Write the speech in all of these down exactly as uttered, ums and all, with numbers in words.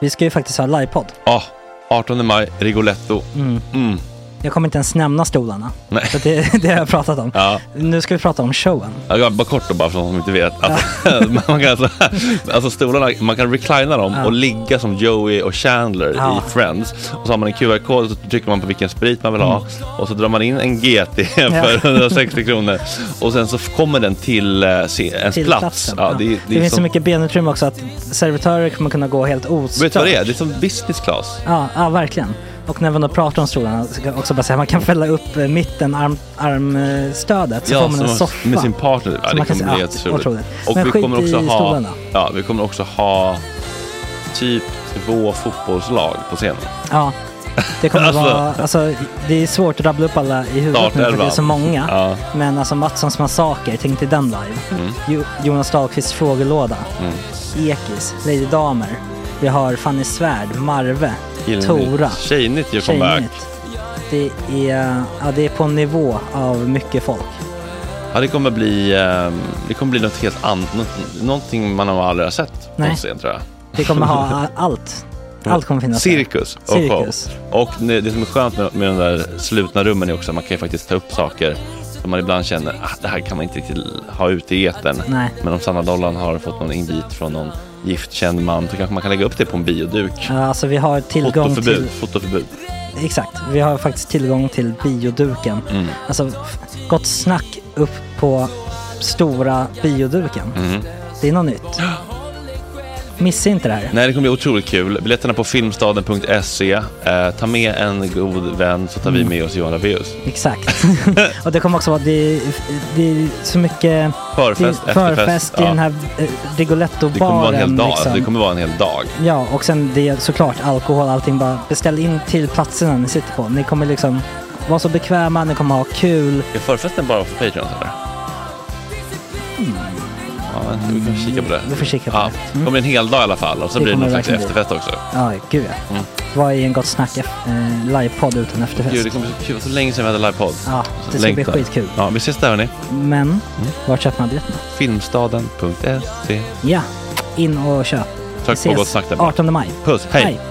Vi ska ju faktiskt ha livepodd. Ja, oh, artonde maj, Rigoletto. Mm. Mm. Jag kommer inte ens nämna stolarna. Nej. För det, det har jag pratat om. Ja. Nu ska vi prata om showen. Ja, bara kort då, bara för de som inte vet. Alltså, man kan alltså, alltså stolarna, man kan reclina dem ja. och ligga som Joey och Chandler ja. i Friends. Och så har man en Q R-kod och så trycker man på vilken sprit man vill ha. Mm. Och så drar man in en G T för hundrasextio kronor. Och sen så kommer den till uh, se, ens till plats. Ja, ja. det, det, det det finns som... så mycket benutrymme också att servitörer kommer kunna gå helt ostört. Vet du vad det är? Det är som business class. Ja, ja verkligen. Och när man då pratar om stolarna så kan jag också bara säga att man kan fälla upp mitten arm, armstödet så ja, får man en soffa med sin partner. Ja, det kommer bli jätteroligt. Och men vi kommer också ha stolarna. Ja, vi kommer också ha typ två fotbollslag på scenen. Ja. Det kommer alltså, vara alltså det är svårt att rabbla upp alla i huvudet nu för det är så många. Ja. Men alltså Mattssons massaker, tänk till den live. Mm. Jo, Jonas Dahlqvists frågelåda. Mm. Ekis, Lady Damer. Vi har Fanny Svärd, Marve, Gillnytt. Tora. Tjejnytt gör comeback. Det är, ja, det är på en nivå av mycket folk. Ja, det kommer bli det kommer bli något helt annat, någonting man har aldrig har sett på scen, tror jag. Det kommer ha allt. Allt kommer finnas. Cirkus och Cirkus. show. Och det som är skönt med, med de där slutna rummen är också att man kan ju faktiskt ta upp saker som man ibland känner att ah, det här kan man inte riktigt ha ute i etern. Nej. Men om Sanna Dollan har fått någon invit från någon giftkänd man så kanske man kan lägga upp det på en bioduk. Ja, alltså vi har tillgång fotoförbud, till... Fotoförbud. Exakt, vi har faktiskt tillgång till bioduken. Mm. Alltså gott snack upp på stora bioduken. Mm. Det är något nytt. Missa inte det här. Nej, det kommer bli otroligt kul. Biljetterna på filmstaden punkt se. Eh, ta med en god vän så tar mm. vi med oss Johan Rabaeus. Exakt. Och det kommer också vara det, det är så mycket förfest, det, förfest i ja. den här eh, Rigoletto-baren. Det kommer vara en hel dag. Liksom. Det kommer vara en hel dag. Ja, och sen det är såklart alkohol, allting. Bara beställ in till platserna ni sitter på. Ni kommer liksom vara så bekväma, ni kommer ha kul. Är förfesten bara för Patreon eller? Mm. Ja, vi kan kika på det. Vi får kika på ja, det. Mm. Det kommer en hel dag i alla fall. Och så det blir det någon slags efterfest också. Ja, gud ja. Mm. Vad är en gott snack eh, livepodd utan efterfest? Gud, det kommer så kul. Så länge sedan vi hade livepodd. Ja, det ska Längtar. bli skitkul. Ja, vi ses där hörni. Men, mm. var köper man biljetterna? filmstaden punkt se. Ja, in och köp. Tack på gott snack där. artonde maj. Puss, hej. hej.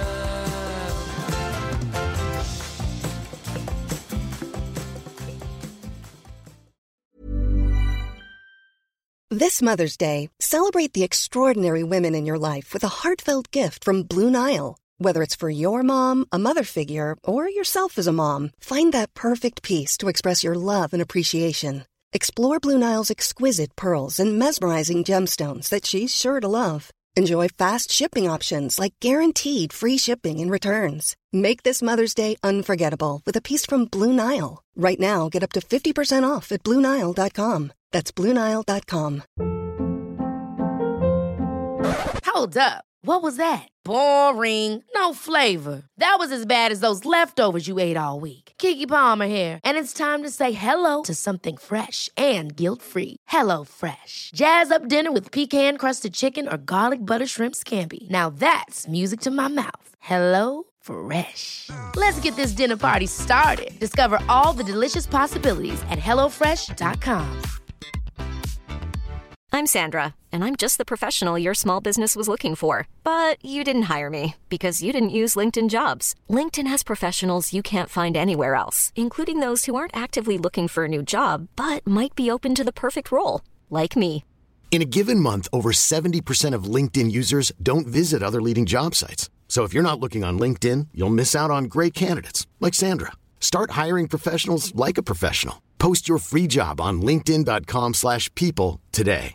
This Mother's Day, celebrate the extraordinary women in your life with a heartfelt gift from Blue Nile. Whether it's for your mom, a mother figure, or yourself as a mom, find that perfect piece to express your love and appreciation. Explore Blue Nile's exquisite pearls and mesmerizing gemstones that she's sure to love. Enjoy fast shipping options like guaranteed free shipping and returns. Make this Mother's Day unforgettable with a piece from Blue Nile. Right now, get up to fifty percent off at blue nile dot com. That's blue nile dot com. Hold up. What was that? Boring. No flavor. That was as bad as those leftovers you ate all week. Keke Palmer here. And it's time to say hello to something fresh and guilt-free. Hello Fresh. Jazz up dinner with pecan-crusted chicken or garlic butter shrimp scampi. Now that's music to my mouth. Hello Fresh. Let's get this dinner party started. Discover all the delicious possibilities at hello fresh dot com. I'm Sandra, and I'm just the professional your small business was looking for. But you didn't hire me because you didn't use LinkedIn Jobs. LinkedIn has professionals you can't find anywhere else, including those who aren't actively looking for a new job, but might be open to the perfect role, like me. In a given month, over seventy percent of LinkedIn users don't visit other leading job sites. So if you're not looking on LinkedIn, you'll miss out on great candidates, like Sandra. Start hiring professionals like a professional. Post your free job on linkedin dot com slash people today.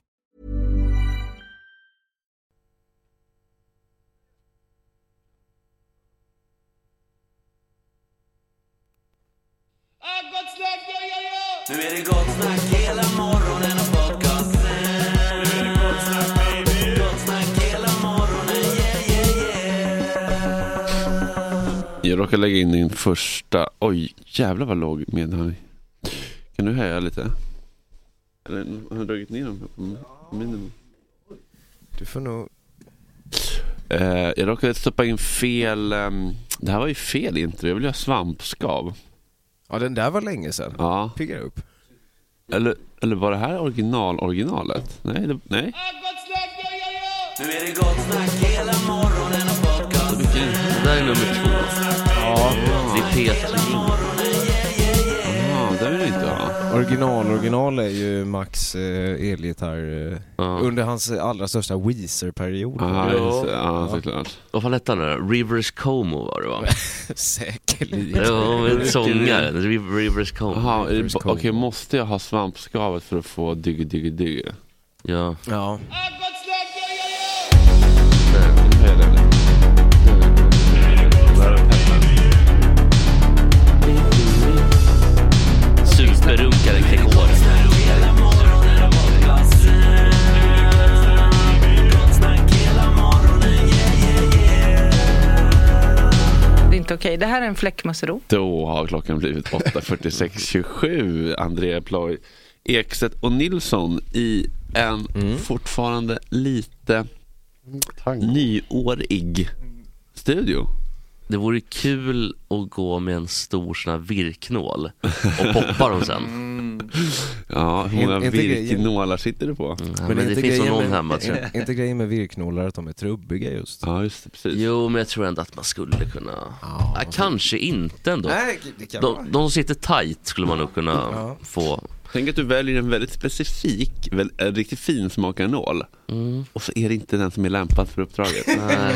Nu är det gott snack hela morgonen och podcasten. Nu är det gott snack baby. Gott snack hela morgonen, yeah yeah yeah. Jag råkar lägga in din första. Oj, jävlar vad låg med här. Kan du höja lite? Eller har du dragit ner dem på minimum? Du får nog... Uh, jag råkade stoppa in fel... Um, det här var ju fel intro. Jag vill göra svampskav. Ja, den där var länge sedan. Ja. Piggar upp. Eller, eller var det här original originalet? Nej, det, nej. Nu är det gott snack hela morgonen och Det här är nummer två. Ja. Det är Peter Jing. Ja, det vill jag inte ha. Original, original är ju Max eh, elgitarr eh, Ja. under hans allra största Weezer-period. Ja, Ja. ja, såklart. Vad fan hette han då? Rivers Como var det, va? Säkerligen. Ja, men sångare. Riv- Rivers Como. Jaha, är det- okej, måste jag ha svampskavet för att få digg, digg, digg? Ja. Ja. Superrunkare Gregor. Det är inte okej. Det här är en fläckmussero. Då har klockan blivit åtta fyrtiosex tjugosju. Andrea Ploy, Ekstedt och Nilsson i en mm. fortfarande lite Tango. nyårig studio. Det vore kul att gå med en stor sån här virknål och poppa dem sen. Mm. Ja, hur många virknålar sitter du på? Mm, men, men det finns nog någon hemma, tror jag. Inte grejen med virknålar att de är trubbiga just. Ja, just det, precis. Jo, men jag tror ändå att man skulle kunna... Ja, ja, kanske inte ändå. Nej, det kan de, de som sitter tight skulle man nog kunna ja. få... Tänk att du väljer en väldigt specifik, väl, en riktigt fin smakarnål. Mm. Och så är det inte den som är lämpad för uppdraget.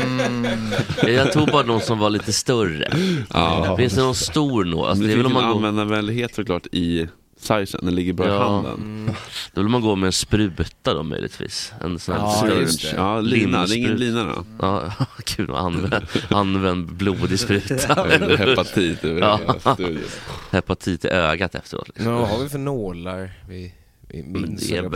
Nej. Jag tog bara någon som var lite större. Ja. Finns det någon stor nål? Alltså, det, det är finns väl om man en användarvänlighet såklart i sizen, den ligger bra ja. i handen. Mm. Då vill man gå med en spruta då möjligtvis. En sån här ja, större. Ja, lina, det är ingen lina då. Ja, kul, använd, använd blodig spruta. Eller hepatit över ja. hela studion. Hepatit i ögat efteråt. Liksom. Ja, vad har vi för nålar? Vi, vi minns det.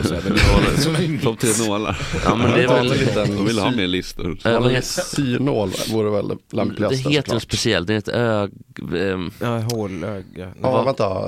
Topp tre nålar. Ja, men det är väl... De vill ha mer listor. Ja, men syrnål vore väl lämpligast. Det heter något speciellt. Det är ett ög... Ähm... Ja, hålöga. Ja, vänta...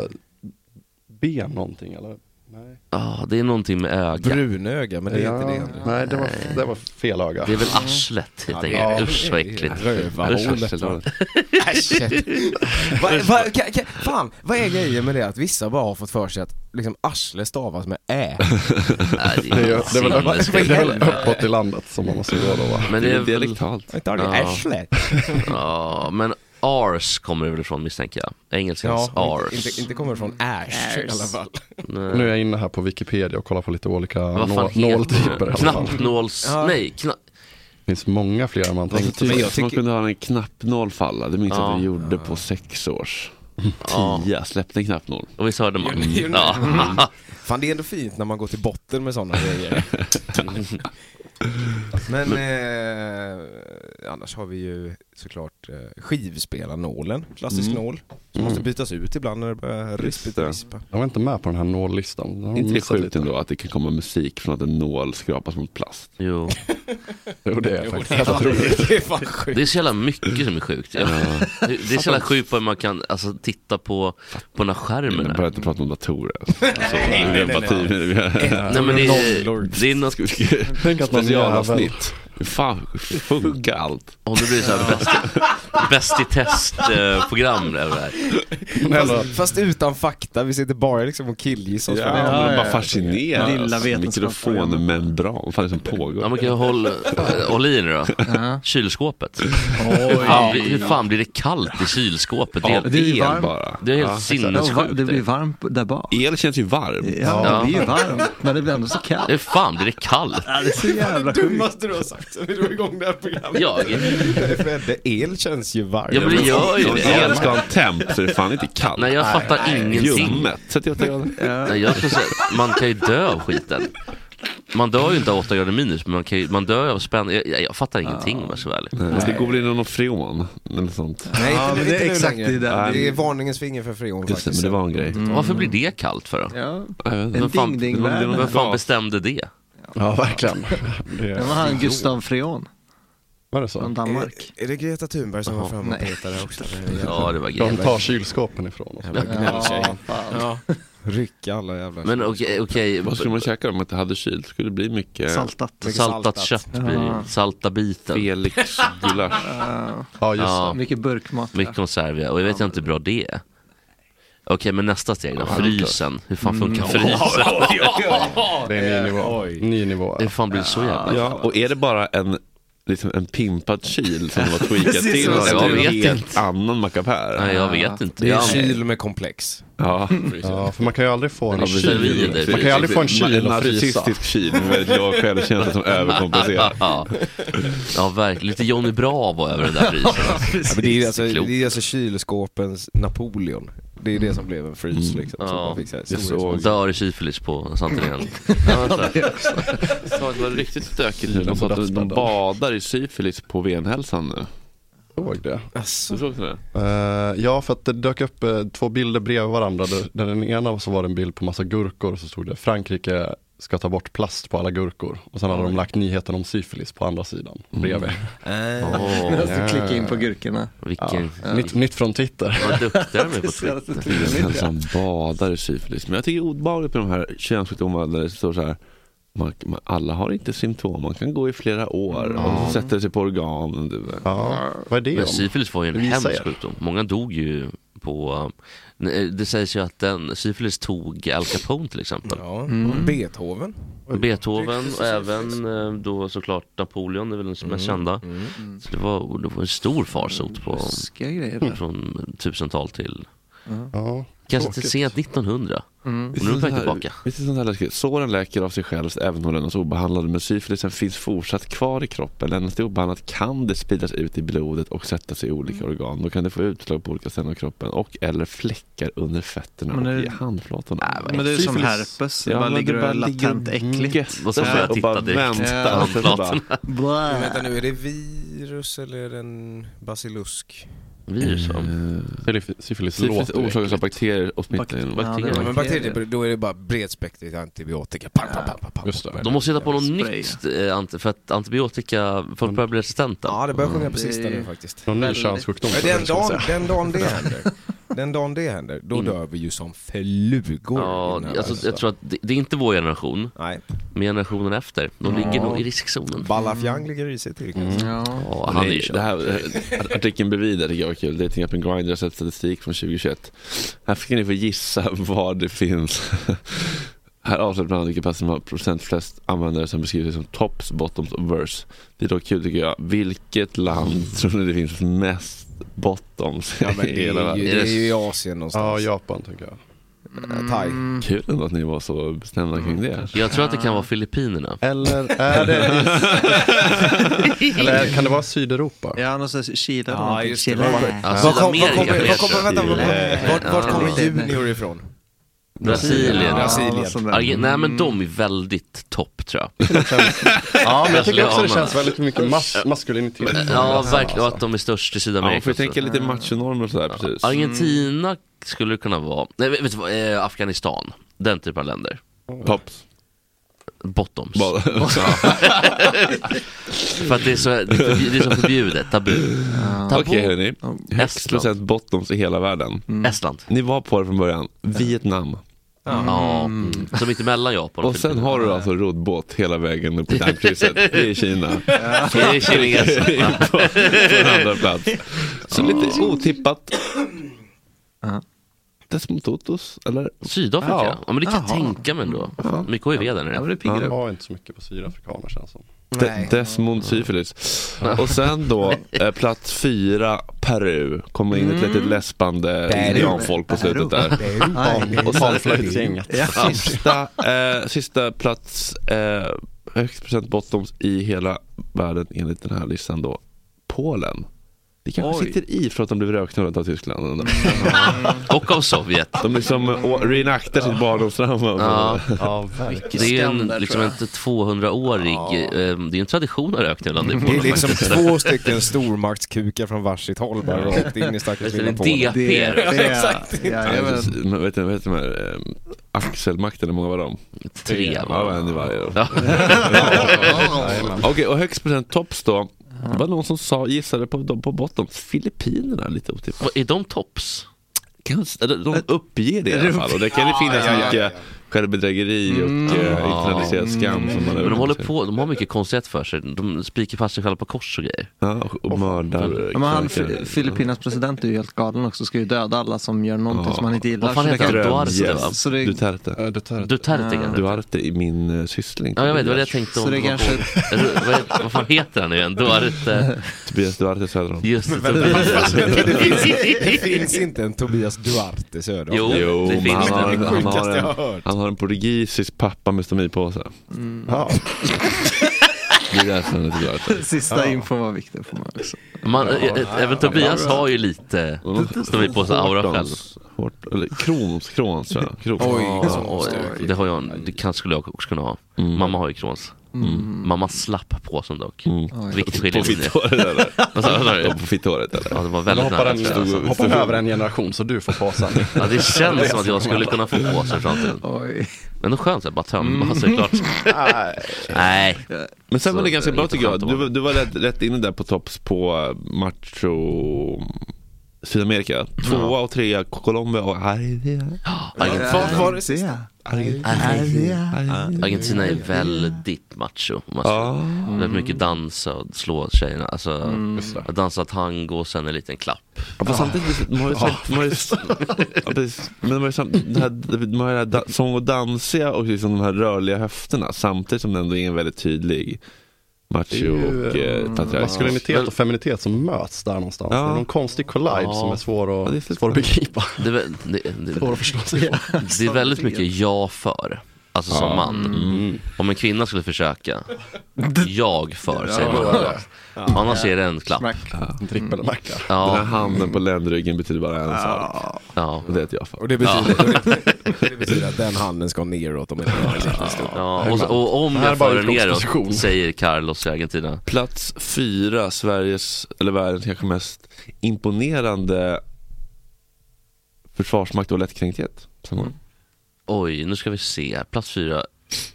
Ben någonting eller? Nej. Ja, ah, det är någonting med öga. Brunöga, men det är ja, inte det. Nej, det var, det var fel öga. Det är väl arslet helt enkelt. Ja, usch så äckligt. Rövarhålet. Arslet. va, va, fan, vad är grejen med det att vissa bara har fått för sig att liksom arsle stavas med ä? Nej, det är, det är, det är väl, det är väl uppåt i landet som man måste gå då, va? Men det är, det är dialektalt. Jag tar det arslet. Ja, men ars kommer väl ifrån, misstänker jag. Engelskans ja, ars. Inte, inte kommer från ash i alla fall. Nej. Nu är jag inne här på Wikipedia och kollar på lite olika nå- nåltyper. Knappnåls... Ja. Nej, kna- det finns många fler man tänker. Alltså, men jag tycker... Man kunde ha en knappnålfalla. Det minns ja. att vi gjorde på sex års. Ja. Tia, släppte en knappnål. Och vi sa det man. Ja. Fan, det är ändå fint när man går till botten med sådana grejer. Men eh, annars har vi ju såklart eh, skivspelarnålen, klassisk mm. nål som mm. måste bytas ut ibland när det börjar rispa. rispa. Jag var inte med på den här nållistan. Inte sjukt ändå att det kan komma musik från att en nål skrapas mot plast. Jo. Jo, det är faktiskt. Det är, fan, det är fan sjukt. Det är så jävla mycket som är sjukt. Ja. Det, det är så jävla sjukt på att man kan alltså, titta på, på den här skärmen. Jag börjar inte prata om datorer. Alltså. nej, nej, nej, nej, nej. nej, men det är, det är något... Tänk att man specialavsnitt. Hur fan funkar allt? Om det blir så här bäst, bäst i test-program över det här. Fast, fast utan fakta. Vi sitter bara liksom och killgissar. Ja, ja, man är bara fascinerad. Lilla mikrofonmembran. Vad fan är det som pågår? Ja, man kan ju hålla, hålla i nu då. Uh-huh. Kylskåpet. Hur fan, blir, hur fan blir det kallt i kylskåpet? Ja, det är el varm. Bara. Det är helt ja, sinnessjukt. Det blir varmt där bak. El känns ju varm. Ja, ja, det blir ju varmt. Men det blir ändå så kallt. Hur fan blir det kallt? Ja, det är så jävla sjukt. Det dummaste du har sagt sen vi drog igång det här programmet. Jag? Fredde, el känns ju varmt. Ja, men det gör ju det. El ska ha en temp så det är fan inte kallt. Nej, jag fattar nej, ingenting. Ljummet. trettioåtta grader. Ja. Nej, jag säga, man kan ju dö av skiten. Man dör ju inte av åtta grader minus, men man, kan ju, man dör av spänn. Jag, jag fattar ingenting om jag så väl. Det går väl in någon freon eller sånt. Nej, ja, inte, det är inte exakt det där. Det är varningens finger för freon faktiskt. Men det var en grej. Mm. Varför blir det kallt för då? Ja. Vem fan, vem fan bestämde det? Ja, verkligen. Det var han Gustav Freon. Var det så? Från Danmark. Är, är det Greta Thunberg som var framme och petade också? Ja, det var Greta. De tar kylskåpen ifrån oss. Ja, ja. Rycka alla jävla. Men okej, okay, okay. Vad skulle man käka om att det hade kyl? Skulle det bli mycket saltat, mycket saltat, saltat kött blir ja. Salta biten. Felix gulasch. Ja, just ja. det. Mycket burkmat. Mycket konservia. Och jag vet ja. inte hur bra det är. Okej, okay, men nästa steg då, frysen. Hur fan funkar frysen? Det är en ny nivå. Ny nivå. Hur fan blir det så jävla? Ja, och är det bara en liksom en pimpad kyl som var tweakat till. Jag vet en helt inte. annan mackapär. Nej, jag vet inte. Det är en Ja. kyl med komplex. Ja, Ja, för man kan ju aldrig få en Ja, kyl. det är Man kan ju aldrig få en kyl En och frysa. narcissistisk kyl med väldigt låg självkänsla som överkompenserar. Ja, ja verkligen. Lite Johnny Bravo över den där frysen. Ja, men det är alltså, Klokt. det är alltså kylskåpens Napoleon. Det är det som blev en frys liksom. Ja, så man fick så här, det stor- såg- Dör i syfilis på Santelén. Det var riktigt stökigt nu. De sa att de badar i syfilis på Venhälsan nu. Såg det. Du såg det? Uh, ja, för att det dök upp uh, två bilder bredvid varandra. Där, där den ena så var det en bild på massa gurkor och så stod det Frankrike ska ta bort plast på alla gurkor. Och sen hade de lagt nyheten om syfilis på andra sidan bredvid. Mm. Åh, Jag måste klicka in på gurkorna. vilken... Ja. Nytt, nytt från Twitter. Vad duktiga de är på Twitter. Den som badar i syfilis. Men jag tycker det är obehagligt med de här könssjukdomarna där det står så här. Man, man, alla har inte symptom. Man kan gå i flera år mm. och så sätter det sig på organ. Du. Ja, vad är det Men om? syfilis var ju en Visa hemsk er. sjukdom. Många dog ju på... Det sägs ju att den, syfilis tog Al Capone till exempel. Ja, mm. Beethoven. Beethoven och även eh, då såklart Napoleon är väl den mest kända. Mm. Så det var, det var en stor farsot på grejer. från tusental till Ja, kanske till tråkigt. sent nittonhundra. Mm. Och nu är det på väg tillbaka. Visst är det sånt här läskigt? Såren läker av sig själv även om den är så obehandlad, men syfilisen finns fortsatt kvar i kroppen. Eller är obehandlat kan det spridas ut i blodet och sätta sig i olika organ. Då kan det få utslag på olika ställen av kroppen och eller fläckar under fötterna Men och det- i handflatorna. Men det är som herpes. Det bara ligger och är latent äckligt. Och så får jag och bara titta direkt. vänta. Ja. Och sen så bara, Men vänta nu, är det virus eller är det en basilusk? Virus va? Syfilis syfilis låter orsakas av bakterier och smittar genom Bakterier. Ja, men bakterier, då är det bara bredspektrig antibiotika. Pam, pam, pam, pam, pam. Just det. De måste hitta på något Spray. nytt eh, anti- för att antibiotika, folk börjar bli resistenta. Ja, det börjar sjunga på Det sista är- nu faktiskt. Någon ny Väldigt- könssjukdom. Men den, skulle jag dagen, säga. den dagen det händer, den dagen det händer, då dör vi ju som flugor. Ja, i den här alltså, världen. jag tror att det, det är inte vår generation, Nej, men generationen efter. De ligger nog i riskzonen. Ballafjang ligger i sig till kanske. Ja. Ja, han är ju det här eh, artikeln bredvid där tycker jag var kul. Dating appen Grindr har sett statistik från tjugohundratjugoett. Här fick ni få gissa vad det finns. Här avslöjar bland annat vilka pass som har procent flest användare som beskriver sig som tops, bottoms och verse. Det är dock kul tycker jag. Vilket land tror ni det finns mest bottoms Ja, men i det, hela är världen? ju, det är ju i Asien Ja, någonstans. Japan tänker jag. Ja, Thai. Kul ändå att ni var så bestämda kring det. Jag tror att det kan vara Filippinerna. Eller är det Eller kan det vara Sydeuropa? Ja, någonstans Chile. Ja, någonting. just det. Chile. Ja, Var kom- var Sydamerika kommer- vet var kommer- jag. vänta, vart- vart- Vart Ja, kommer det- Junior ifrån? Brasilien. Brasilien. sån där. Arge- Nej men de är väldigt topp tror jag. Ja, men jag tycker också det Brasilianerna. känns väldigt mycket mas- maskulinitet. Ja verkligen, och att de är störst i Ja, Sydamerika. man får ju också. tänka lite machonormer och sådär precis. Argentina skulle det kunna vara. Nej vet du vad, eh, Afghanistan. Den typen av länder. Tops. Bottoms. Bara- För att det är så, det är förbj- det är så förbjudet, tabu. Tabu. Okej hörni, högst Estland. procent bottoms i hela världen. Estland. Ni var på det från början. Vietnam. Ja, mm. som inte mellan Japan Och sen har du alltså roddbåt hela vägen upp på dammkrysset. Det är Kina. Det är kineser. på, på en andra plats. Så lite otippat. Desmond Tutus, eller? Sydafrika? Ja. Ja, men det kan jag Jaha. tänka mig ändå. Mycket H I V där nere. Ja, det Jag piggar upp. har inte så mycket på sydafrikaner känns som. De- Desmond syfilis. Och sen då eh, plats fyra Peru. Kommer in ett litet läspande indianfolk på slutet där. Och sen Panflöjtsgänget. sista, eh, sista plats eh, högst procent bottoms i hela världen enligt den här listan då. Polen. Det kanske Oj. sitter i för att de blev röknullade av Tyskland. Och av Sovjet. De liksom äh, reenaktar sitt barndomstrauma. Ja. Ja, verkligen. Det är en, skam där, liksom tror en tvåhundraårig, eh, det är en tradition av röknullande. Det är liksom två stycken stormaktskukar från varsitt håll bara rakt in i stackars Det är lilla en Polen. D P. Exakt. Ja, jag vet. Men vet du vad heter de här eh, axelmakten, hur många var de? Tre Ja, var en i varje då. Ja. Okej, och högst procent tops då. Det var någon som sa, gissade på, på botten Filippinerna lite otippat. Vad är de tops? Kanske, de uppger det i alla fall. Och det kan ju finnas ja, ja, mycket ja, ja. självbedrägeri och mm. uh, internaliserad skam. Mm. Som man men de håller på, de har mycket konstigt för sig. De spikar fast sig själva på kors och grejer. Ja, och, och mördar. Ja, men han, Filippinas president är ju helt galen också. Ska ju döda alla som gör någonting ja. som han inte gillar. Vad fan heter han? Duarte, va? Så det... Duterte. Uh, Duterte. Duterte, ja. Duarte i min uh, syssling. Ja, jag vet vad jag tänkte om. Så det kanske... vad, vad fan heter han nu igen? Duarte. Tobias Duarte Söderholm. Just det, Tobias. det, finns, det finns inte en Tobias Duarte Söderholm. Jo, jo det finns han, det. Har, han, har en, han har en portugisisk pappa med stomipåse. Mm. Ja. Det är därför sista ja. info var viktig för mig också. Man, ja, även Tobias har ju lite stomipåse aura själv. Hårt, eller krons, krons, tror jag. Krons. Oj, ja, oj, det har jag, det kanske skulle jag också kunna ha. Mm. Mamma har ju krons. Mm. Mamma slapp på som dock. Mm. Viktigt skiljer. På fitthåret eller? Vad sa du? På fitthåret eller? Ja, det var väldigt nära. Alltså. Hoppa över en generation så du får påsen. Ja, det känns som att jag skulle kunna få påsen i framtiden. Oj. Men då skönt att bara tömma mm. såklart. Nej. Men sen var det ganska bra tycker jag. Du, du var rätt, rätt inne där på tops på macho Sydamerika. Tvåa och trea Colombia och Argentina. Argentina. Argentina är väldigt macho. Mm. Väldigt mycket dansa och slå tjejerna. Alltså mm. att dansa tango och sen en liten klapp. Ja, fast samtidigt de har ju sagt de har ju men de har ju samtidigt de har ju da, sång och dansiga och liksom de här rörliga höfterna samtidigt som det ändå är en väldigt tydlig macho ju, och eh, patriark. Maskulinitet och feminitet som möts där någonstans. Ja. Det är någon konstig collide ja. som är svår att, ja, är svår att begripa. Det, det, det, det, svår att förstå sig på. Det är väldigt mycket jag för. Alltså ja. som man. Mm. Om en kvinna skulle försöka jag för, säger man. Ja. Ja. Annars är det en klapp. Ja. En trippelmacka. Ja. Den här handen på ländryggen betyder bara en sak. Ja. Och det är ett jag för. Och det betyder, ja. det betyder att den handen ska neråt om en liten stund. Ja. Och, och om jag för neråt, säger Carlos i Argentina. Plats fyra, Sveriges, eller världens kanske mest imponerande försvarsmakt och lättkränkthet. Mm. Oj, nu ska vi se. Plats fyra.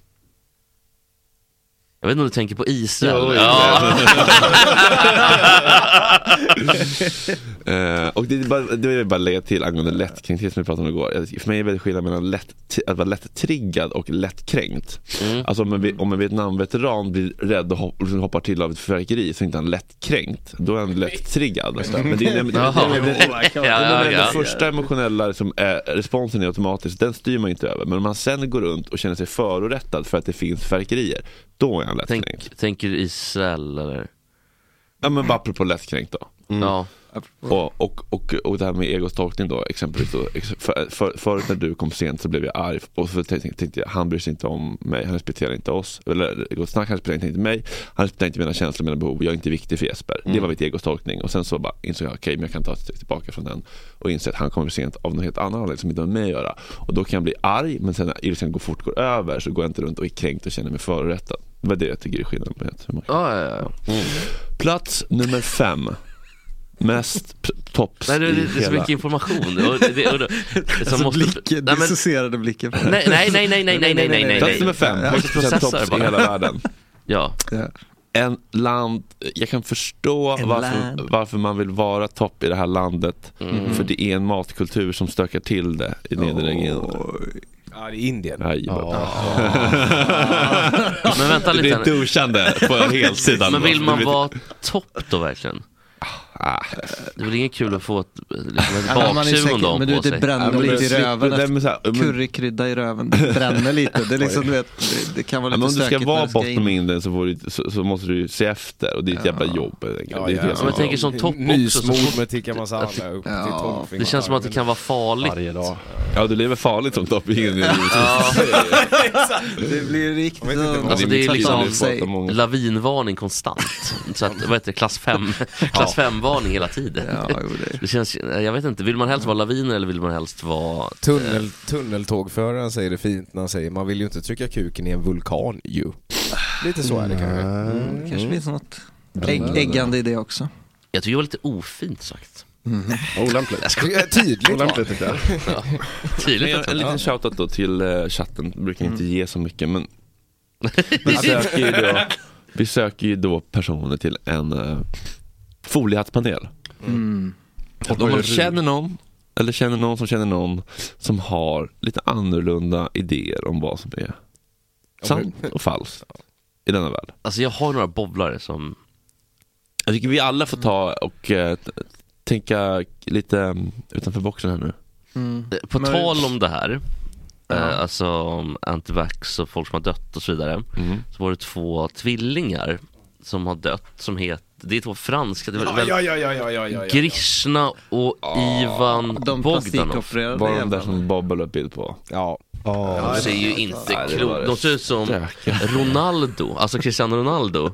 Jag vet inte om du tänker på Israel. Ja. uh, och det är bara, det är bara lägga till angående lättkränkthet som vi pratade om igår. För mig är det väldigt skillnad mellan lätt, att vara lätt-triggad och lättkränkt. Mm. Alltså om en, om en Vietnam-veteran blir rädd och hopp, liksom hoppar till av ett fyrverkeri så är inte han lättkränkt. Då är han lätt-triggad. Men det är den första emotionella som är, responsen är automatisk. Den styr man inte över. Men om man sen går runt och känner sig förorättad för att det finns fyrverkerier, då är han lättkränkt. Tänk, tänker Israel eller? Ja, men bara apropå lättkränkt då. Mm. Ja. Och, och, och, och det här med egostolkning då exempelvis då, för, för, förut när du kom sent så blev jag arg och så tänkte, tänkte jag, han bryr sig inte om mig, han respekterar inte oss eller egosnack, han respekterar inte mig, han respekterar inte mina känslor, mina behov, jag är inte viktig för Jesper. Mm. Det var mitt egostolkning och sen så bara insåg jag, okej, okay, men jag kan ta ett steg tillbaka från den och inse att han kommer sent av något helt annat som inte har med mig att göra, och då kan jag bli arg, men sen när ilskan går fort går över så går jag inte runt och är kränkt och känner mig förorättad. Det var det jag tycker är skillnaden på det. Ja, ja, ja. Mm. Plats nummer fem. Mest p- tops. Nej, det, det, det är så mycket information. Och det, och det, alltså måste, blicken, nej, men, dissocierade blicken. Nej, nej, nej, nej, nej, nej, nej, nej, nej. Plats nummer fem. Jag måste processa tops i hela världen. Ja. En land, jag kan förstå varför, varför man vill vara topp i det här landet. Mm. För det är en matkultur som stökar till det i nederregionen. Oh. Ja, det är Indien. Aj, oh. Men vänta lite. Det är duschande på helsidan. Men vill man vara topp då verkligen? Ah. Det är väl inget kul att få ett, liksom ett baksug om dagen men du, på sig. Det bränner ja, lite i röven. Currykrydda i röven. Det bränner lite. Det, är liksom, du vet, det, det kan vara lite ja, stökigt. Om du ska vara bortom Indien så, du, så, så måste du se efter. Och det är ett ja. jävla jobb. Ja, det är ja, ja. Jag tänker som topp också. Nysmord med tikka masala upp till ja. Det känns som att det kan vara farligt. Varje dag. Ja, du lever farligt som topp i Indien. Ja. Det blir riktigt. Alltså det är liksom lavinvarning konstant. Så att, vad heter det, klass fem klass fem varning hela tiden. Ja, jo, det. Det känns, jag vet inte, vill man helst vara laviner eller vill man helst vara Tunnel, tunneltågföraren säger det fint när han säger man vill ju inte trycka kuken i en vulkan ju. Lite så är det kanske. Mm, kanske finns något ägg, äggande i det också. Jag tycker det var lite ofint sagt. Mm. Olämpligt. Jag ska tydligt. Olämpligt tycker jag. Ja. Tydligt. En, en liten shoutout då till uh, chatten. Det brukar inte ge så mycket, men vi söker ju då, vi söker ju då personer till en uh, foliehattspanel. Mm. Och om man känner någon eller känner någon som känner någon som har lite annorlunda idéer om vad som är sant och falskt i denna värld? Alltså jag har några bobblare som... Jag tycker vi alla får ta och uh, tänka lite utanför boxen här nu. Mm. På Men... tal om det här, ja. eh, alltså om antivax och folk som har dött och så vidare, mm. så var det två tvillingar som har dött som heter, det är två franska, det är väl ja, ja, ja, ja, ja, ja, ja. Grishna och oh, Ivan de Bogdanov. Var de där som Bobbel upp bild på? Ja. Oh, de ser ju inte klokt. De ser ut som Ronaldo, alltså Cristiano Ronaldo.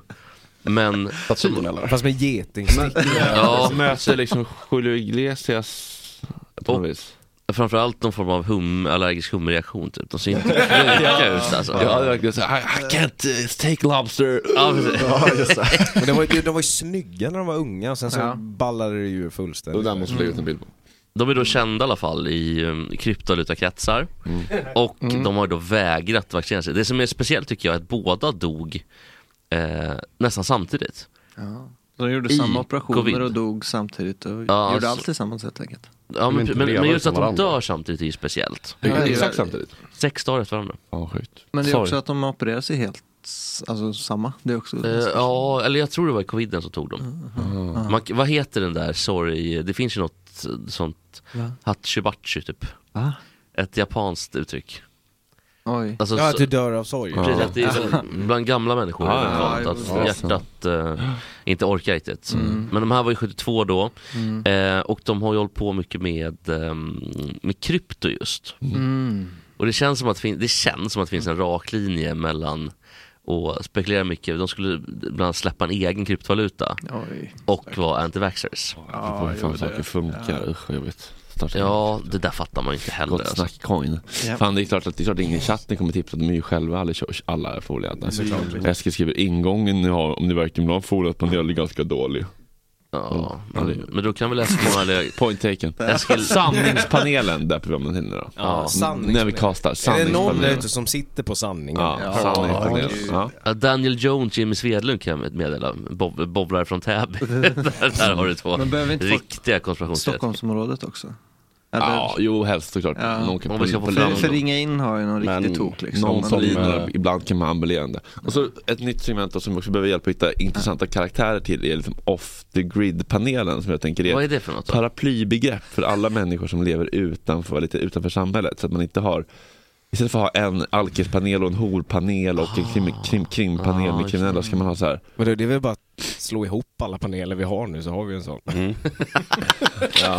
Men som, fast med getingsnitt. Ja, möter liksom Julio Iglesias på något vis. Framförallt någon form av hum, allergisk humreaktion typ. De ser inte kloka ut alltså. Ja, det är verkligen så I, I can't uh, take lobster. Ja, ja, just det. Men de var, de, de var ju snygga när de var unga och sen så ja. ballade det ju fullständigt. Och där måste lägga ut en bild på. De är då kända i alla fall i um, kryptovalutakretsar. Mm. Och mm. de har då vägrat vaccinera sig. Det som är speciellt tycker jag är att båda dog eh, nästan samtidigt. Ja. De gjorde I samma operationer COVID. Och dog samtidigt och ja, gjorde alltså, allt tillsammans helt enkelt. Ja, men, men, men just att de dör samtidigt är ju speciellt. Ja, exakt samtidigt. Sex dagar efter varandra. Ja, sjukt. Men det är Sorry. också att de opererar sig helt, alltså samma. Det är också. Uh, ja, eller jag tror det var i coviden som tog dem. Mm. Mm. Man, vad heter den där? Sorry, det finns ju något sånt hatshibachi typ. Va? Ett japanskt uttryck. Oj. Alltså, ja, att du dör av sorg. Precis, att det är väl bland gamla människor ah, ja, ja, att ja, hjärtat uh, inte orkar riktigt. Mm. Men de här var ju sjuttiotvå då mm. uh, och de har ju hållit på mycket med, um, med krypto just. Mm. Och det känns som att fin- det känns som att det finns en rak linje mellan och spekulera mycket. De skulle bland annat släppa en egen kryptovaluta Oj. och vara anti-vaxxers. Ja, det får fan saker funkar. Ja. Usch, jag vet. Ja, det där fattar man inte heller. Gott snack coin. Yep. Fan, det är klart att det är klart ingen chatten kommer tipsa. De är ju själva alla, alla är foliga. Eskil skriver ingången ni har, om ni verkligen vill ha foliat på en del är ganska dålig. Ja, mm. men, men då kan väl Eskil eller point taken. Eskil sanningspanelen där programmet hinner då. Ja, när vi kastar. Är det någon där ute som sitter på sanningen? Ja, ja. Sanningspanelen. Ja. Ja. Daniel Jones, Jimmy Svedlund kan jag meddela. Bob, bobblare från Täby. där, där har du två riktiga konspirationsteorier. Stockholmsområdet också. Eller? Ja, jo, helst såklart. Ja. Någon kan på, på för, för ringa in har ju någon riktig tok liksom. Någon som äh, ibland kan man ambulerande. Och så ett nytt segment då, som också behöver hjälpa att hitta intressanta karaktärer till är liksom off the grid-panelen som jag tänker är, vad är det för något? Paraplybegrepp för alla människor som lever utanför, lite utanför samhället. Så att man inte har, istället för att ha en alkispanel och en horpanel och en krim, krim, krimpanel ah, med kriminella ska man ha så här. Men det, det är väl bara att slå ihop alla paneler vi har nu så har vi en sån. Mm. ja.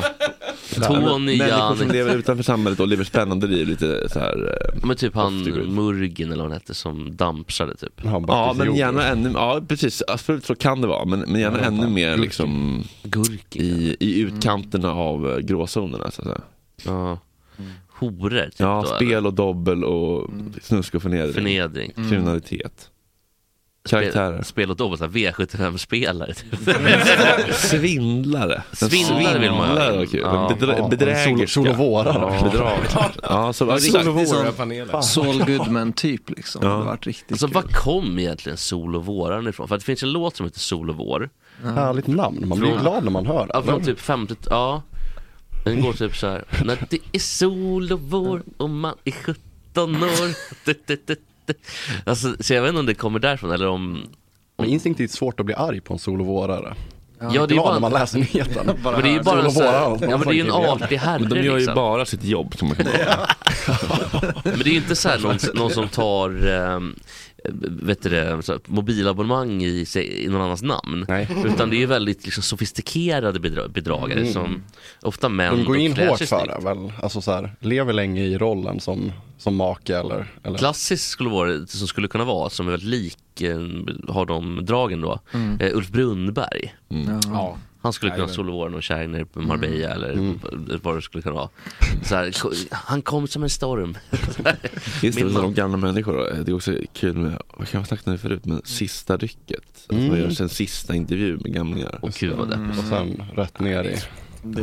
Tony, människor som lever utanför samhället och lever spännande liv lite så här. Men typ han Murgin eller vad han hette som dampsade typ. Ja, men gärna ännu, ja precis, absolut så kan det vara, men, men gärna ja, ännu mer Gurkin. liksom Gurkin. i, i utkanterna mm. av gråzonerna så att säga. Ja. Mm. Horor typ. Ja, då, spel eller? och dobbel och mm. snusk och förnedring. Förnedring. Mm. Kriminalitet. Karaktärer. Spel, spel och dobbel, så V sjuttiofem-spelare typ. Svindlare. Svindlare vill man ha. Okay. Ja. Bedrä- bedrägerska. Sol och vårar. Bedrag. Ja, så var Sol och vårar. Saul Goodman typ liksom. Ja. Det har varit riktigt alltså, vad kom egentligen Sol och vårar ifrån? För att det finns en låt som heter Sol och vår. Ja. Härligt namn. Man blir från, glad när man hör det. Ja, från typ femtio, ja. Den går typ så här. När det är sol och vår och man är sjutton år. Alltså, så jag vet inte om det kommer därifrån eller om... Men instinktivt svårt att bli arg på en sol och vårare. Ja, ja, det är ju bara när man läser nyheten. Men det är ju bara en så här, ja, men det är ju en artig herre. Men de gör ju liksom. bara sitt jobb som man kan Men det är ju inte så här någon, någon som tar um, vet du det, så här, mobilabonnemang i, i någon annans namn. Nej. Utan det är ju väldigt liksom, sofistikerade bedra- bedragare mm. som ofta män. De går in hårt för det väl. Alltså så här, lever länge i rollen som, som make eller, eller... Klassiskt skulle vara som skulle kunna vara som är väldigt lik eh, har de dragen då. Mm. Eh, Ulf Brunnberg. Mm. Ja. Han skulle kunna solovåren och Kärner på Marbella mm. eller mm. vad det skulle kunna vara. Så här, han kom som en storm. Just det, de gamla människor. Det är också kul med, vad kan jag ha sagt när förut, men sista rycket. Att mm. man gör en sista intervju med gamlingar. Och kul vad det. Mm. Och sen rätt ner i... Det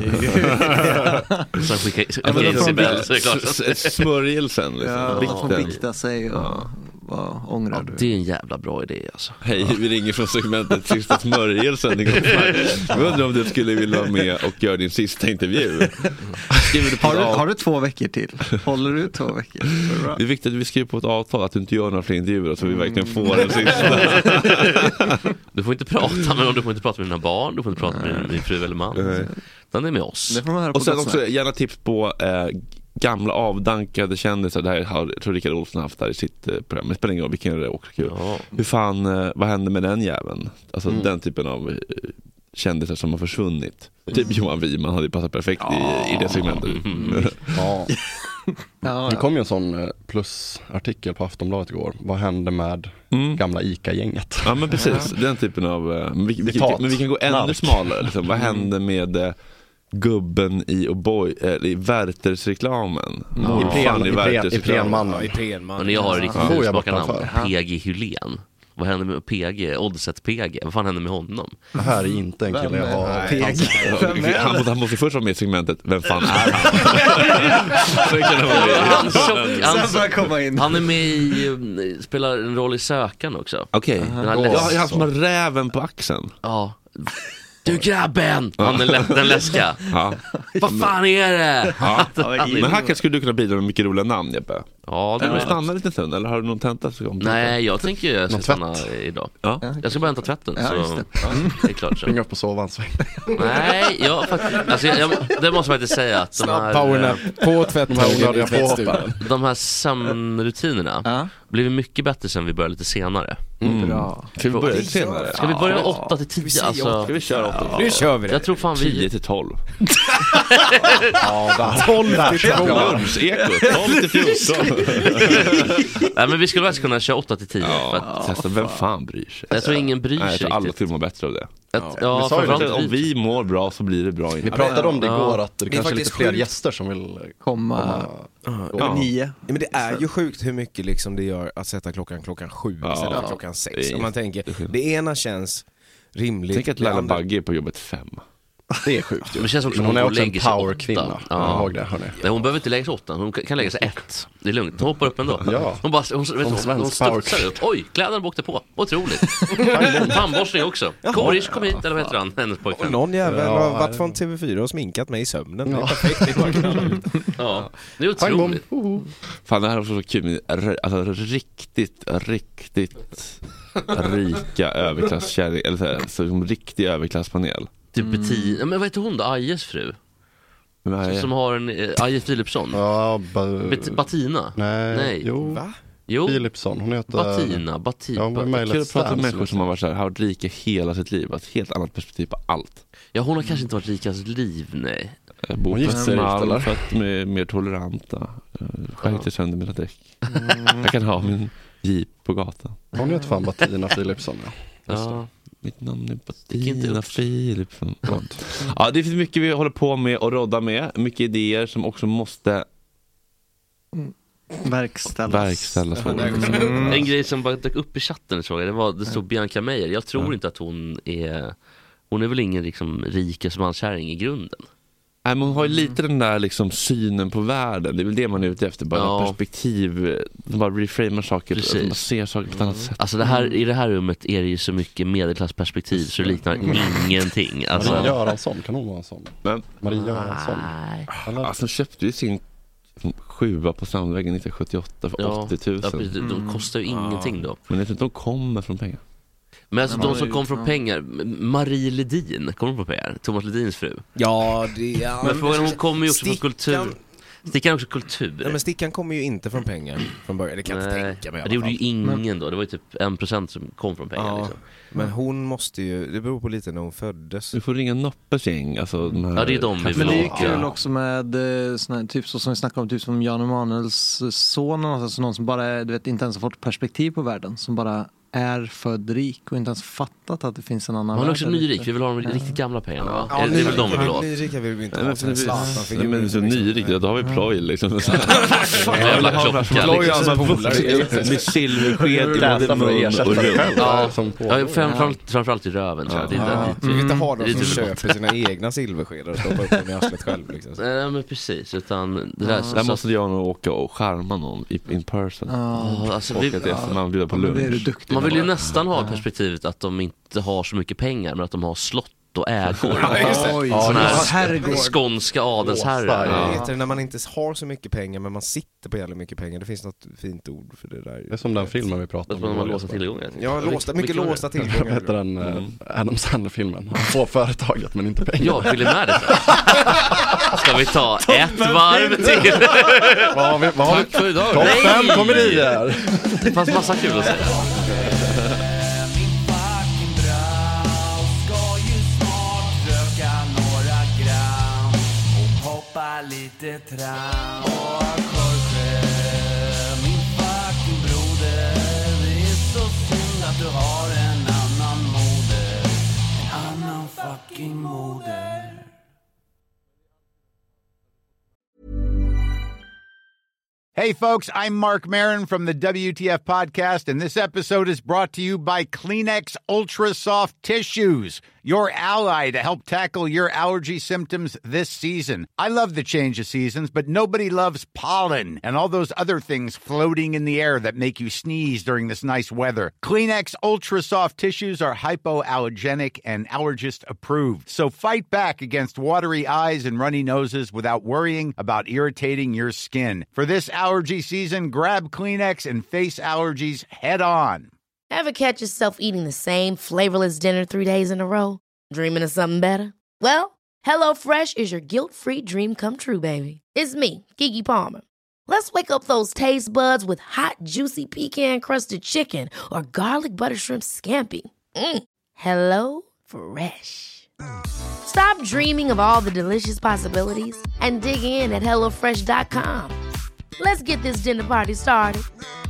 är ju... Så skickar jag Isabel så är det klart. Smörjelsen liksom. Ja, man får bikta sig och... Ja. Vad ångrar Ja, du? det är en jävla bra idé alltså. Hej, vi ringer från segmentet Sista smörjelsen. Jag undrar om du skulle vilja vara med och göra din sista intervju. Har du, har du två veckor till? Håller du två veckor? Det är viktigt att vi skriver på ett avtal att du inte gör några fler intervjuer så vi verkligen får den sista. Du får inte prata med någon, du får inte prata med dina barn, du får inte prata med din, din fru eller man. Den är med oss. Det får man höra på och sen plats också med. gärna tips på eh, gamla avdankade kändisar. Det här har, jag tror Rickard Olsson haft där i sitt eh, program. Det spelar ingen roll vilken det är också kul. Ja. Hur fan, eh, vad hände med den jäveln? Alltså Mm. den typen av eh, kändisar som har försvunnit. Typ Johan Wiman hade ju passat perfekt i, i det segmentet. Ja. Ja, Det ja. kom ju en sån eh, plusartikel på Aftonbladet igår. Vad hände med Mm. gamla ICA-gänget? Ja men precis, den typen av eh, men vi, vi, Citat. men vi kan gå ännu Knark. smalare liksom. Vad hände med eh, gubben i O'boy, eh, i Werthers-reklamen? Mm. Ja. I Pren- Fan, i Pren- Werthers i reklam. Prenmannen. Ja, i Prenman. Men jag har riktigt Ja. Får jag ursmaka namn. bortanför? P G Hylén. Vad hände med P G? Oddset P G. Vad fan hände med honom? Det här är inte en kille jag har. Han, måste, han måste först vara med i segmentet. Vem fan är han? Så kan det vara. Han, tjock- han, Sen börjar komma in. han är med i, um, spelar en roll i Sökan också. Okej, Den här ja, läs- han som har räven på axeln. Ja. Du grabben! Han är lä- den läska. Ja. Vad fan är det? Ja. Han är- Men här skulle du kunna bidra med mycket roliga namn, Jeppe. Ja, det Vill är du stanna lite stund eller har du någon tenta som kommer? Nej, jag tänker jag ska Någon stanna tvätt? idag. Ja. Jag ska bara hämta tvätten. Ja, så just det. Ja, det är klart så. Springa upp och sova en sväng. Nej, jag faktiskt alltså, jag, jag, det måste jag faktiskt säga att de Snabb här, powernap på tvätthaugen i jag tvättstugan. de här sömnrutinerna Ja. blir mycket bättre sen vi börjar lite senare. Mm. Bra. Ska vi börja lite senare? Ska vi börja åtta till tio? Alltså, Ska vi köra åtta? Nu kör vi det. jag tror fan tio vi... till tolv. Ja, tolv till Luncheko, tolv till fjorton. Nej, men vi skulle faktiskt kunna köra åtta till tio. För att, Ja, testa, vem fan bryr sig? jag tror ingen bryr Nej, jag sig tror alla riktigt. skulle må bättre av det. Att, ja, Vi sa ju framförallt Om vi mår bra så blir det bra. Vi pratade om det Ja. igår att det, Det är kanske är lite faktiskt fler sjukt. gäster som vill Komma Ja. nio. Ja, men det är ju sjukt hur mycket liksom det gör att sätta klockan klockan sju Ja. istället för Ja. klockan Det sex. är Om man tänker, jätteskillnad. det ena känns rimligt. Tänk att det Laila andra- Bagge är på jobbet fem. Det är sjukt ju. Men det känns också Men som hon är hon också en lägger sig powerkvinna. åtta. Ja. Ja. Ihåg det, hörni. Nej, hon behöver inte lägga sig åtta, hon kan kan lägga sig ett. Det är lugnt, hon hoppar upp ändå. Ja. Hon bara, hon, vet, Som hon, hon svensk studsar power. upp. Oj, kläderna åkte på. Otroligt. Tandborstning också. Korish kom hit, eller vad heter han? Hennes Och pojkvän. någon jävel Ja, har varit det- från T V fyra och sminkat mig i sömnen. Det är Ja. perfekt. Det är bara knallar ut. Ja, det är Pang, bom. otroligt. Hoho. Fan, det här är också så kul med r- alltså, riktigt, riktigt rika överklasskärring, eller så här, så, som riktig överklasspanel. Typ Bettina, men vad heter hon då? Ajes fru? Men vad är- Som har en, eh, Aje Philipsson. Ja, ba... Bet- Batina? Nej, Nej. jo. Va? Jo, Philipsson, hon heter... Batina, Batina. Ja, hon var med i Kul Let's att prata med Dance, människor som har varit så här, har varit rika hela sitt liv, ett helt annat perspektiv på allt. Ja, hon har kanske inte varit rikast liv, nej. Jag bor Hon på gifte sig rikt, Östermalm eller? för att de är mer toleranta. Skärkte sönder mina däck. Jag kan ha min jeep på gatan. Hon heter fan Batina Philipsson, ja. Ja. Mitt namn är inte Batina upp. Philipsson. Ja, det finns mycket vi håller på med och rodda med. Mycket idéer som också måste Verkställas. verkställas. Mm. En grej som bara dök upp i chatten, såg jag, det var, det stod Bianca Meijer. Jag tror Ja. inte att hon är, hon är väl ingen liksom rikes manskärring i grunden. Nej, men hon har ju lite den där liksom synen på världen. Det är väl det man är ute efter. Bara Ja. perspektiv. De bara reframar saker. Precis. De bara ser saker på ett annat sätt. Alltså det här, i det här rummet är det ju så mycket medelklassperspektiv så det liknar ingenting. Alltså, Marie Göransson, kan hon vara en sån? Men Marie Göransson. nej. Eller? alltså, köpte ju sin sjua på Strandvägen nittonhundrasjuttioåtta för Ja. åttio tusen. Ja, precis. De kostar ju ingenting då. Men jag tror inte de kommer från pengar. Men alltså Men de man som är kom ju- från ja. pengar, Marie Ledin, kommer hon på pengar? Thomas Ledins fru. Ja, det... Ja, Men frågan är, hon kommer ju också från Stickan- kultur. Stickan är också kultur. Ja, men Stickan kommer ju inte från pengar från början. Det kan jag inte Nej, tänka mig i det alla gjorde ju fall. ingen då. Det var ju typ en procent som kom från pengar. Ja, Liksom. men hon måste ju... Det beror på lite när hon föddes. Du får ringa Noppes gäng. Alltså, de här Ja, det är de vi Men vill det är ju ha. kul också med eh, såna här, typ så som vi snackade om, typ som Jan Emanuels son, alltså någon som bara, du vet, inte ens har fått perspektiv på världen, som bara är född rik och inte ens fattat att det finns en annan Man är värld också där nyrik, ute. vi vill ha de Ja. riktigt gamla pengarna. Ja, Ja, det är väl de vi vill ha. Nyrika vill vi inte Nej, ha. men Sån här för- Zlatan-figur, Nej, men så liksom. nyrik, då har vi ploj liksom. Jävla klocka. Ploj liksom. hans polare. Med silversked i Läsa både för att mun ersätta och dig rum. själv. Ja, som på. ja framförallt, framförallt i röven tror jag. Det är Ja. inte Vi vill inte ha det är de som lite köper sina egna silverskedar och stoppar upp dem i arslet själv. Liksom. Nej men precis, utan det där, så, Där så, måste jag nog åka och charma någon i- in person. Ja, alltså, Och vi, att det- man bjuder på Ja, men det är du lunch. duktig man vill ju på. nästan ha perspektivet att de inte har så mycket pengar, men att de har slott och ägor. Ja, just det. Oj, Sån här herrgård. skånska adelsherrar. Vad Ja. heter det när man inte har så mycket pengar men man sitter på jävla mycket pengar? Det finns något fint ord för det där. Det är som den filmen vi pratade Att man har om. låsta tillgångar. Ja, låsta, mycket var det? låsta Vad tillgångar. heter den mm. Adam Sandler-filmen? Han får företaget men inte pengar. Ja, Billy Madison. Ska vi ta ett varv till? Vad har vi? Vad har vi? Tack för idag. Topp Nej. fem komedier! Det fanns massa kul att säga. Lite tram och Jorge, min fucking broder. Det är så synd att du har en annan moder. En annan fucking moder. Hey folks, I'm Mark Maron from the W T F podcast, and this episode is brought to you by Kleenex Ultra Soft Tissues, your ally to help tackle your allergy symptoms this season. I love the change of seasons, but nobody loves pollen and all those other things floating in the air that make you sneeze during this nice weather. Kleenex Ultra Soft Tissues are hypoallergenic and allergist approved, so fight back against watery eyes and runny noses without worrying about irritating your skin. For this allergy season, grab Kleenex and face allergies head on. Ever catch yourself eating the same flavorless dinner three days in a row? Dreaming of something better? Well, HelloFresh is your guilt-free dream come true, baby. It's me, Keke Palmer. Let's wake up those taste buds with hot, juicy pecan-crusted chicken or garlic butter shrimp scampi. Mm. Hello Fresh. Stop dreaming of all the delicious possibilities and dig in at hello fresh dot com. Let's get this dinner party started.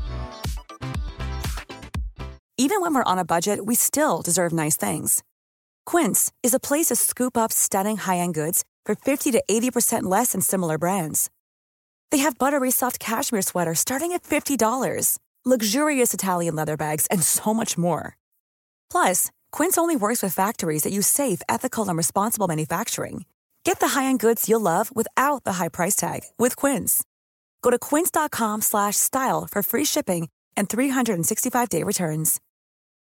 Even when we're on a budget, we still deserve nice things. Quince is a place to scoop up stunning high-end goods for fifty to eighty percent less than similar brands. They have buttery soft cashmere sweaters starting at fifty dollars, luxurious Italian leather bags, and so much more. Plus, Quince only works with factories that use safe, ethical, and responsible manufacturing. Get the high-end goods you'll love without the high price tag with Quince. Go to quince dot com slash style for free shipping and three sixty-five day returns.